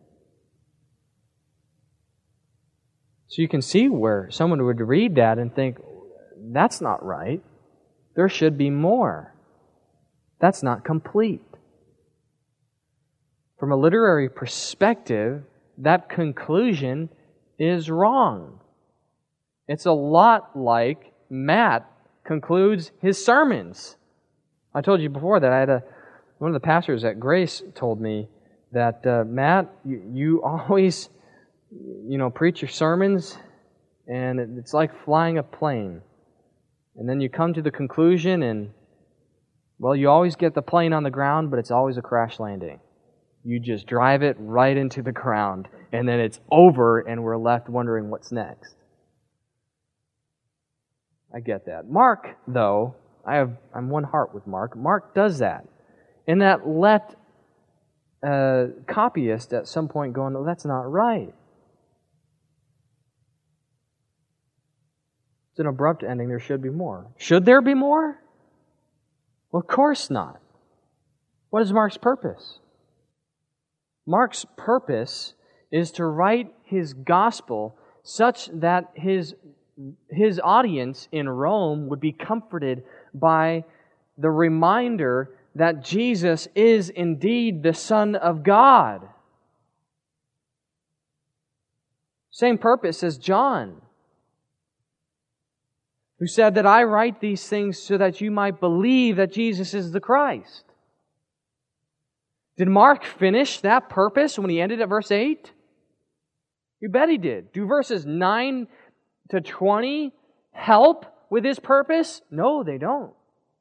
So you can see where someone would read that and think, that's not right. There should be more. That's not complete. From a literary perspective, that conclusion is wrong. It's a lot like Matt concludes his sermons. I told you before that I had a one of the pastors at Grace told me that uh, Matt, you, you always, you know, preach your sermons, and it's like flying a plane. And then you come to the conclusion, and well, you always get the plane on the ground, but it's always a crash landing. You just drive it right into the ground, and then it's over, and we're left wondering what's next. I get that. Mark, though, I have, I'm one heart with Mark. Mark does that. And that let a copyist at some point go, no, that's not right. It's an abrupt ending. There should be more. Should there be more? Well, of course not. What is Mark's purpose? Mark's purpose is to write his gospel such that his His audience in Rome would be comforted by the reminder that Jesus is indeed the Son of God. Same purpose as John, who said that I write these things so that you might believe that Jesus is the Christ. Did Mark finish that purpose when he ended at verse eight? You bet he did. Do verses nine to twenty help with his purpose? No, they don't.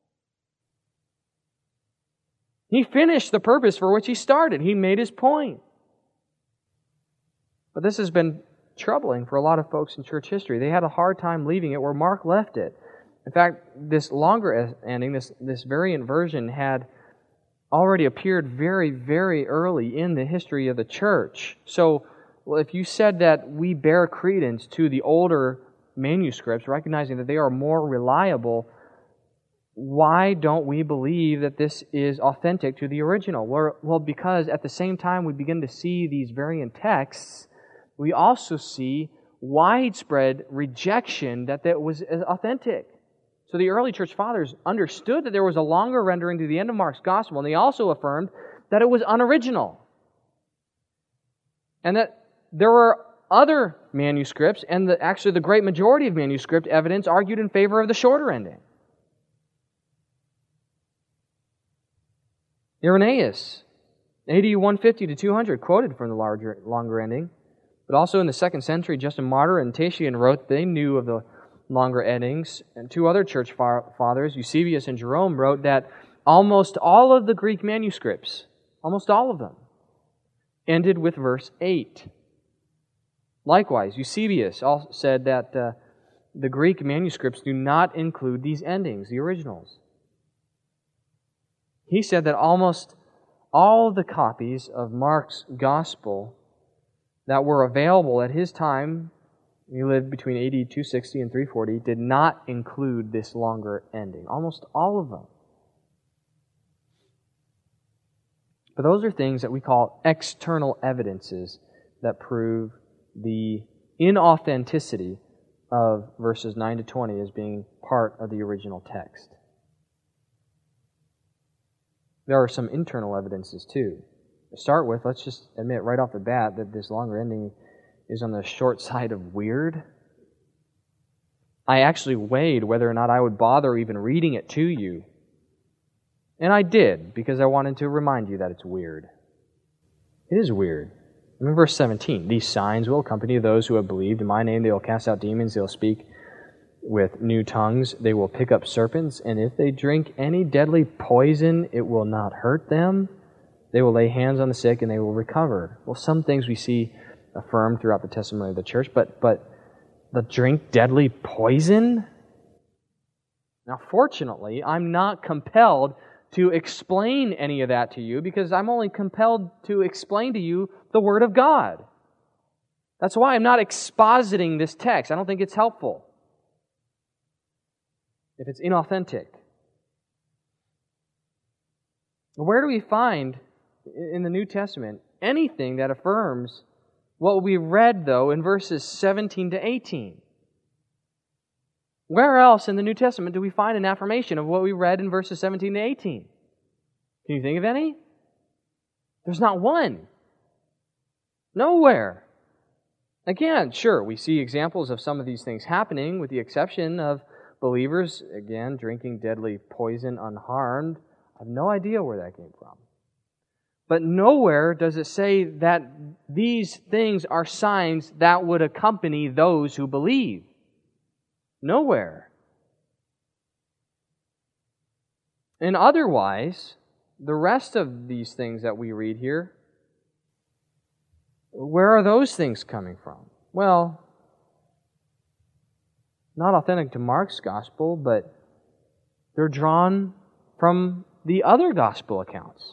He finished the purpose for which he started. He made his point. But this has been troubling for a lot of folks in church history. They had a hard time leaving it where Mark left it. In fact, this longer ending, this, this variant version had already appeared very, very early in the history of the church. So, well, if you said that we bear credence to the older manuscripts, recognizing that they are more reliable, why don't we believe that this is authentic to the original? Well, because at the same time we begin to see these variant texts, we also see widespread rejection that that was authentic. So the early church fathers understood that there was a longer rendering to the end of Mark's gospel, and they also affirmed that it was unoriginal. And that there were other manuscripts, and the, actually the great majority of manuscript evidence argued in favor of the shorter ending. Irenaeus, A D one fifty to two hundred, quoted from the larger, longer ending. But also in the second century, Justin Martyr and Tatian wrote they knew of the longer endings. And two other church fathers, Eusebius and Jerome, wrote that almost all of the Greek manuscripts, almost all of them, ended with verse eight. Likewise, Eusebius also said that uh, the Greek manuscripts do not include these endings, the originals. He said that almost all the copies of Mark's Gospel that were available at his time, he lived between A D two sixty and three forty, did not include this longer ending. Almost all of them. But those are things that we call external evidences that prove the inauthenticity of verses nine to twenty as being part of the original text. There are some internal evidences too. To start with, let's just admit right off the bat that this longer ending is on the short side of weird. I actually weighed whether or not I would bother even reading it to you. And I did, because I wanted to remind you that it's weird. It is weird. I mean, verse seventeen, these signs will accompany those who have believed. In my name they will cast out demons, they will speak with new tongues, they will pick up serpents, and if they drink any deadly poison, it will not hurt them. They will lay hands on the sick and they will recover. Well, some things we see affirmed throughout the testimony of the church, but but the drink deadly poison? Now, fortunately, I'm not compelled to explain any of that to you because I'm only compelled to explain to you the Word of God. That's why I'm not expositing this text. I don't think it's helpful if it's inauthentic. Where do we find in the New Testament anything that affirms what we read, though, in verses seventeen to eighteen? Where else in the New Testament do we find an affirmation of what we read in verses seventeen to eighteen? Can you think of any? There's not one. Nowhere. Again, sure, we see examples of some of these things happening, with the exception of believers, again, drinking deadly poison unharmed. I have no idea where that came from. But nowhere does it say that these things are signs that would accompany those who believe. Nowhere. And otherwise, the rest of these things that we read here, where are those things coming from? Well, not authentic to Mark's gospel, but they're drawn from the other gospel accounts.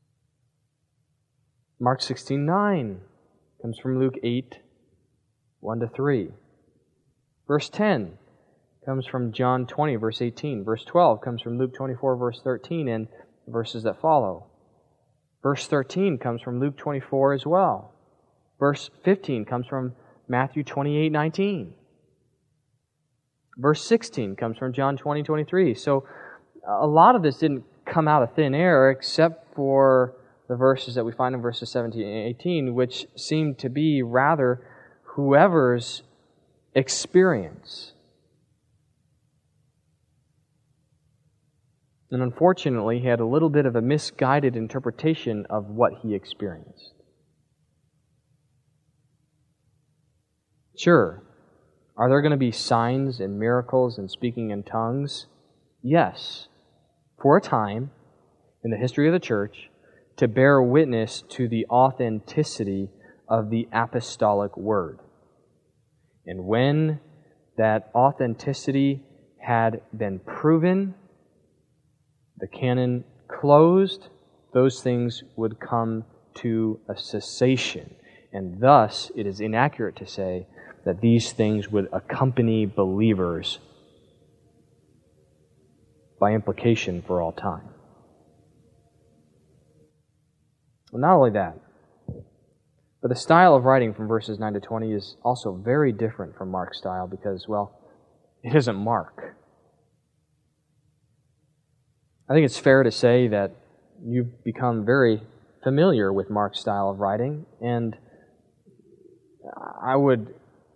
Mark sixteen nine comes from Luke eight one to three. Verse ten comes from John twenty, verse eighteen. Verse twelve comes from Luke twenty-four, verse thirteen, and the verses that follow. Verse thirteen comes from Luke twenty-four as well. Verse fifteen comes from Matthew twenty-eight nineteen. Verse sixteen comes from John twenty twenty-three. So a lot of this didn't come out of thin air, except for the verses that we find in verses seventeen and eighteen, which seem to be rather whoever's experience. And unfortunately, he had a little bit of a misguided interpretation of what he experienced. Sure, are there going to be signs and miracles and speaking in tongues? Yes, for a time in the history of the church, to bear witness to the authenticity of the apostolic word. And when that authenticity had been proven, the canon closed, those things would come to a cessation. And thus, it is inaccurate to say that these things would accompany believers by implication for all time. Well, not only that, but the style of writing from verses nine to twenty is also very different from Mark's style because, well, it isn't Mark. I think it's fair to say that you've become very familiar with Mark's style of writing, and I would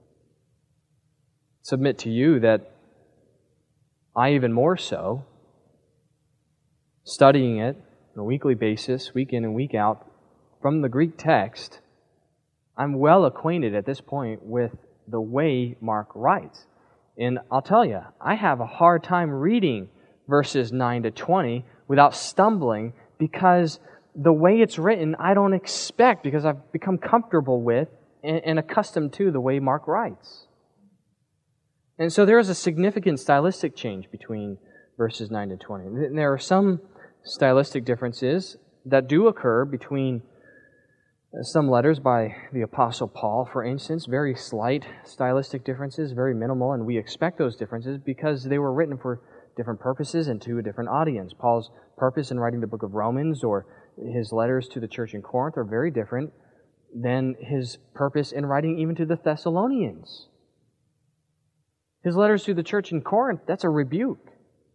submit to you that I even more so, studying it on a weekly basis, week in and week out, from the Greek text, I'm well acquainted at this point with the way Mark writes. And I'll tell you, I have a hard time reading verses nine to twenty without stumbling, because the way it's written, I don't expect, because I've become comfortable with and, and accustomed to the way Mark writes. And so there is a significant stylistic change between verses nine to twenty. And there are some stylistic differences that do occur between some letters by the Apostle Paul, for instance, very slight stylistic differences, very minimal, and we expect those differences because they were written for different purposes and to a different audience. Paul's purpose in writing the book of Romans or his letters to the church in Corinth are very different than his purpose in writing even to the Thessalonians. His letters to the church in Corinth, that's a rebuke.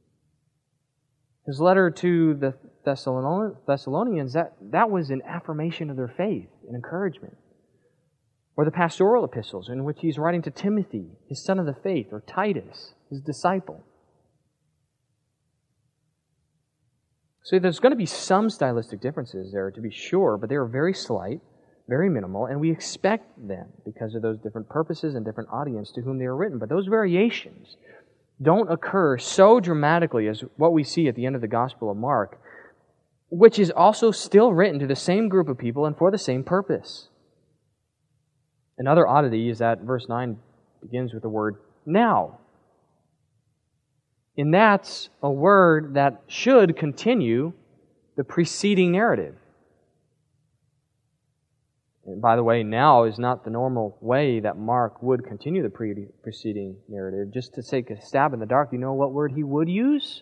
His letter to the Thessalonians, that, that was an affirmation of their faith, an encouragement. Or the pastoral epistles in which he's writing to Timothy, his son of the faith, or Titus, his disciple. So there's going to be some stylistic differences there, to be sure, but they are very slight, very minimal, and we expect them because of those different purposes and different audience to whom they are written. But those variations don't occur so dramatically as what we see at the end of the Gospel of Mark, which is also still written to the same group of people and for the same purpose. Another oddity is that verse nine begins with the word now. And that's a word that should continue the preceding narrative. And by the way, now is not the normal way that Mark would continue the pre- preceding narrative. Just to take a stab in the dark, you know what word he would use?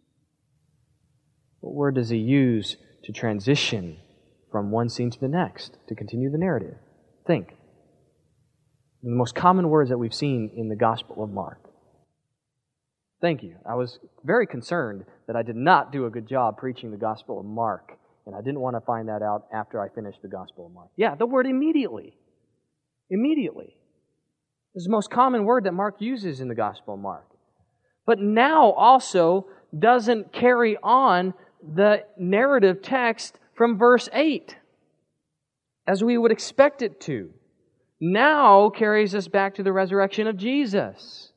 What word does he use to transition from one scene to the next, to continue the narrative? Think. The most common words that we've seen in the Gospel of Mark. Thank you. I was very concerned that I did not do a good job preaching the Gospel of Mark, and I didn't want to find that out after I finished the Gospel of Mark. Yeah, the word immediately. Immediately. This is the most common word that Mark uses in the Gospel of Mark. But now also doesn't carry on the narrative text from verse eight, as we would expect it to. Now carries us back to the resurrection of Jesus.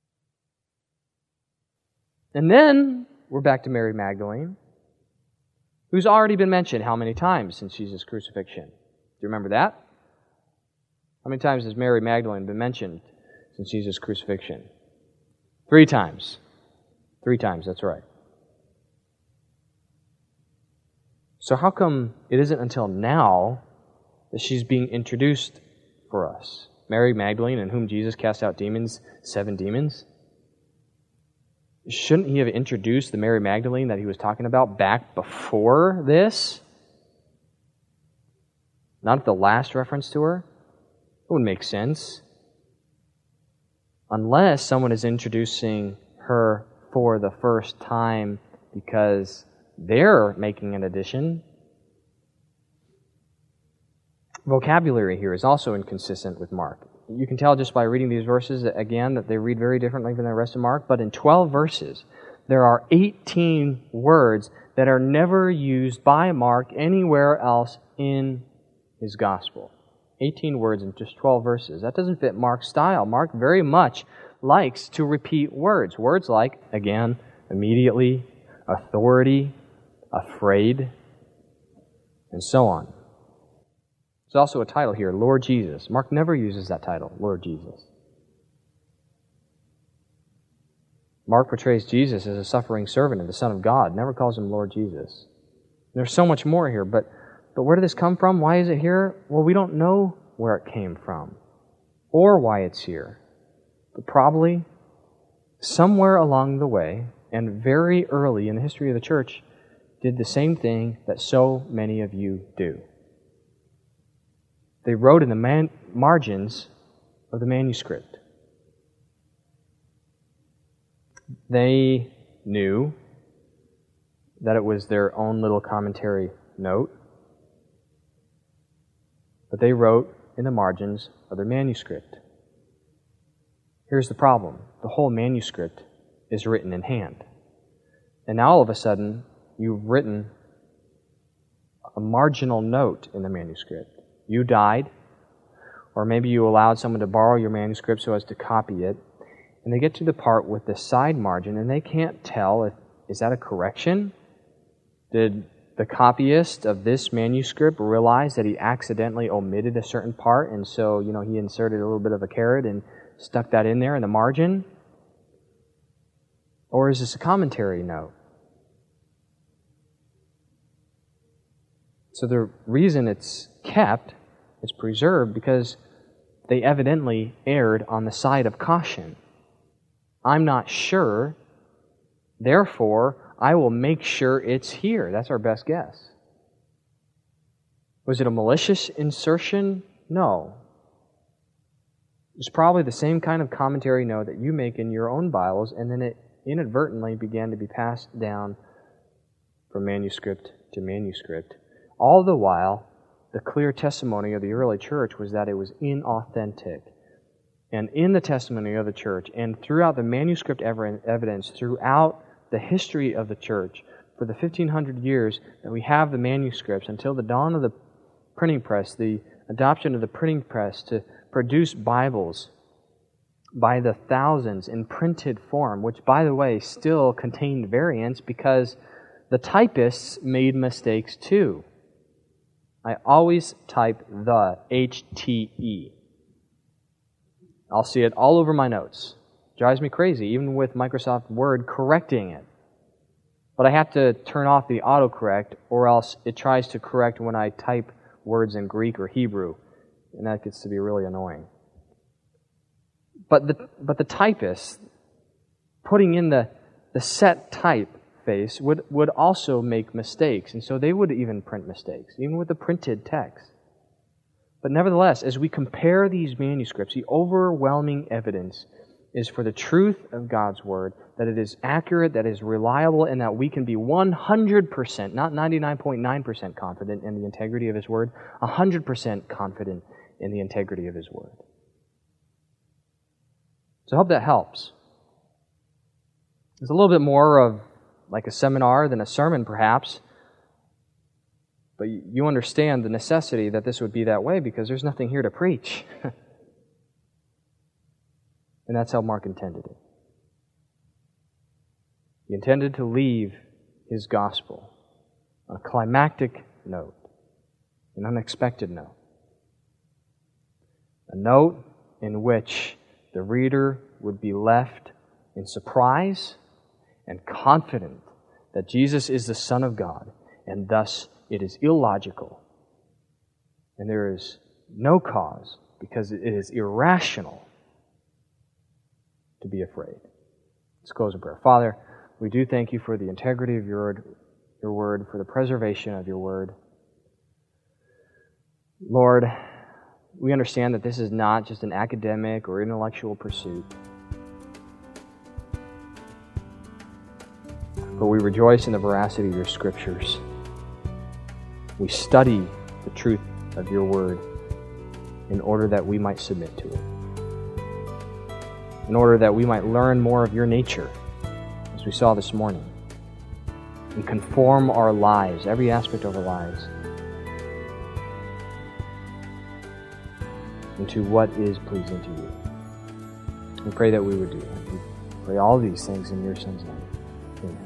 And then we're back to Mary Magdalene, who's already been mentioned how many times since Jesus' crucifixion? Do you remember that? How many times has Mary Magdalene been mentioned since Jesus' crucifixion? Three times. Three times, that's right. So how come it isn't until now that she's being introduced for us? Mary Magdalene, in whom Jesus cast out demons, seven demons. Shouldn't he have introduced the Mary Magdalene that he was talking about back before this? Not at the last reference to her? It would make sense. Unless someone is introducing her for the first time because they're making an addition. Vocabulary here is also inconsistent with Mark. You can tell just by reading these verses, again, that they read very differently than the rest of Mark. But in twelve verses, there are eighteen words that are never used by Mark anywhere else in his gospel. eighteen words in just twelve verses. That doesn't fit Mark's style. Mark very much likes to repeat words. Words like, again, immediately, authority, afraid, and so on. There's also a title here, Lord Jesus. Mark never uses that title, Lord Jesus. Mark portrays Jesus as a suffering servant and the Son of God, never calls him Lord Jesus. There's so much more here, but, but where did this come from? Why is it here? Well, we don't know where it came from or why it's here. But probably somewhere along the way and very early in the history of the church did the same thing that so many of you do. They wrote in the man- margins of the manuscript. They knew that it was their own little commentary note, but they wrote in the margins of their manuscript. Here's the problem. The whole manuscript is written in hand. And now all of a sudden, you've written a marginal note in the manuscript. You died, or maybe you allowed someone to borrow your manuscript so as to copy it, and they get to the part with the side margin, and they can't tell if, is that a correction Did the copyist of this manuscript realize that he accidentally omitted a certain part, and so, you know, he inserted a little bit of a caret and stuck that in there in the margin? Or is this a commentary note? So the reason it's kept, it's preserved, because they evidently erred on the side of caution. I'm not sure, therefore, I will make sure it's here. That's our best guess. Was it a malicious insertion? No. It's probably the same kind of commentary note that you make in your own Bibles, and then it inadvertently began to be passed down from manuscript to manuscript. All the while, the clear testimony of the early church was that it was inauthentic. And in the testimony of the church, and throughout the manuscript evidence, throughout the history of the church, for the fifteen hundred years that we have the manuscripts, until the dawn of the printing press, the adoption of the printing press to produce Bibles by the thousands in printed form, which, by the way, still contained variants because the typists made mistakes too. I always type the, H T E. I'll see it all over my notes. Drives me crazy, even with Microsoft Word correcting it. But I have to turn off the autocorrect, or else it tries to correct when I type words in Greek or Hebrew, and that gets to be really annoying. But the but the typist, putting in the, the set typeface, would, would also make mistakes, and so they would even print mistakes, even with the printed text. But nevertheless, as we compare these manuscripts, the overwhelming evidence is for the truth of God's Word, that it is accurate, that it is reliable, and that we can be one hundred percent, not ninety-nine point nine percent confident in the integrity of His Word, one hundred percent confident in the integrity of His Word. So I hope that helps. It's a little bit more of like a seminar than a sermon, perhaps, but you understand the necessity that this would be that way because there's nothing here to preach. And that's how Mark intended it. He intended to leave his gospel on a climactic note, an unexpected note. A note in which the reader would be left in surprise and confident that Jesus is the Son of God, and thus it is illogical. And there is no cause, because it is irrational, to be afraid. Let's close in prayer. Father, we do thank you for the integrity of your word, your word, for the preservation of your word. Lord, we understand that this is not just an academic or intellectual pursuit, but we rejoice in the veracity of your Scriptures. We study the truth of your word in order that we might submit to it, in order that we might learn more of your nature, as we saw this morning, and conform our lives, every aspect of our lives, into what is pleasing to you. We pray that we would do that. We pray all these things in your Son's name. Amen.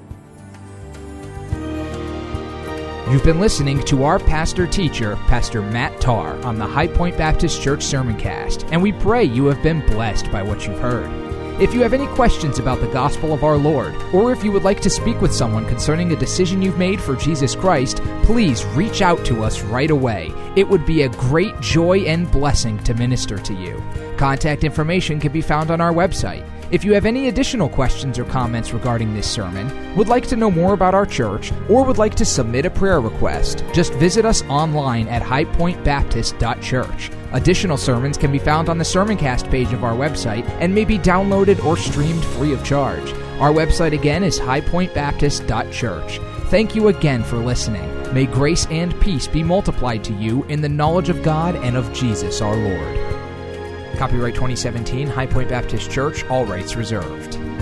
You've been listening to our pastor-teacher, Pastor Matt Tarr, on the High Point Baptist Church Sermoncast, and we pray you have been blessed by what you've heard. If you have any questions about the gospel of our Lord, or if you would like to speak with someone concerning a decision you've made for Jesus Christ, please reach out to us right away. It would be a great joy and blessing to minister to you. Contact information can be found on our website. If you have any additional questions or comments regarding this sermon, would like to know more about our church, or would like to submit a prayer request, just visit us online at high point baptist dot church. Additional sermons can be found on the Sermoncast page of our website and may be downloaded or streamed free of charge. Our website again is high point baptist dot church. Thank you again for listening. May grace and peace be multiplied to you in the knowledge of God and of Jesus our Lord. Copyright twenty seventeen, High Point Baptist Church, all rights reserved.